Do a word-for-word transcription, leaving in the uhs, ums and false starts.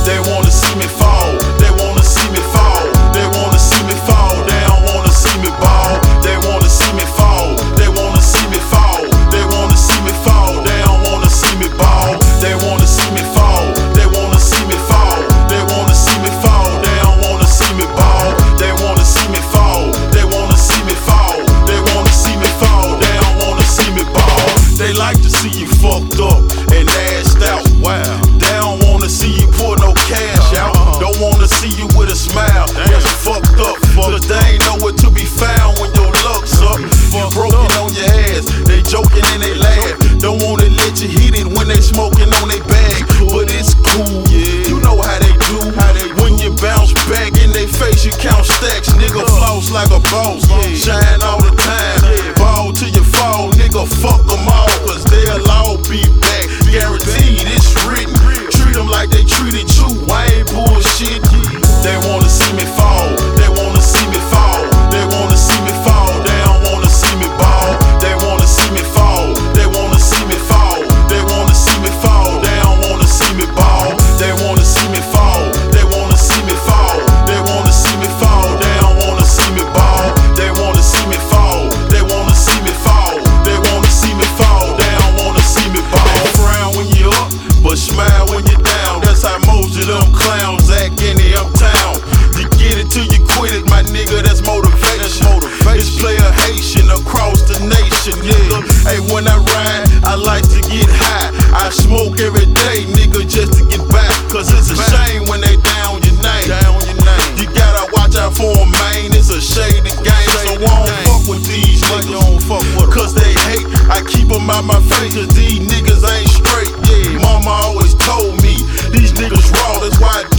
They wanna see me fall, they wanna see me fall, they wanna see me fall, they don't wanna see me ball. They wanna see me fall, they wanna see me fall, they wanna see me fall, they don't wanna see me ball. They wanna see me fall, they wanna see me fall, they wanna see me fall, they don't wanna see me ball. They wanna see me fall, they wanna see me fall, they wanna see me fall, they don't wanna see me ball. They like to see you fucked up and assed out. Wow. They don't wanna see you pull no cash out. Don't wanna see you with a smile. That's fucked up, cause they ain't nowhere to be found when your luck's up. You broken on your ass, they joking and they laugh. Don't wanna let you hit it when they smoking on they bag, but it's cool. You know how they do. When you bounce back in they face, you count stacks. Nigga floss like a boss, shine all the time. Ball till you fall, nigga, fuck them all, cause they'll all be back. Guaranteed, it's written. Treat them like they treated you, I ain't bullshit. They wanna see me fall, they wanna see me fall, they wanna see me fall, they don't wanna see me ball. They wanna see me fall, they wanna see me fall, they wanna see me fall, they don't wanna see me ball. They wanna see me fall, they wanna see me fall, they wanna see me fall, they don't wanna see me ball. They wanna see me fall, they wanna see me fall, they wanna see me fall, they don't wanna see me ball. They frown when you up, but smile when you're down. That's how most of them clowns act in the uptown. You get it till you quit it, my nigga, that's motivation. This player Haitian across the nation, nigga. Hey, when I ride, I like to get high. I smoke every day, nigga, just to get back. Cause it's a shame when they down your name. You gotta watch out for them, man. It's a shady game, so I don't fuck with these niggas. Cause they hate, I keep them out my face. Cause these niggas ain't straight, yeah. Mama always told me, these niggas raw, that's why I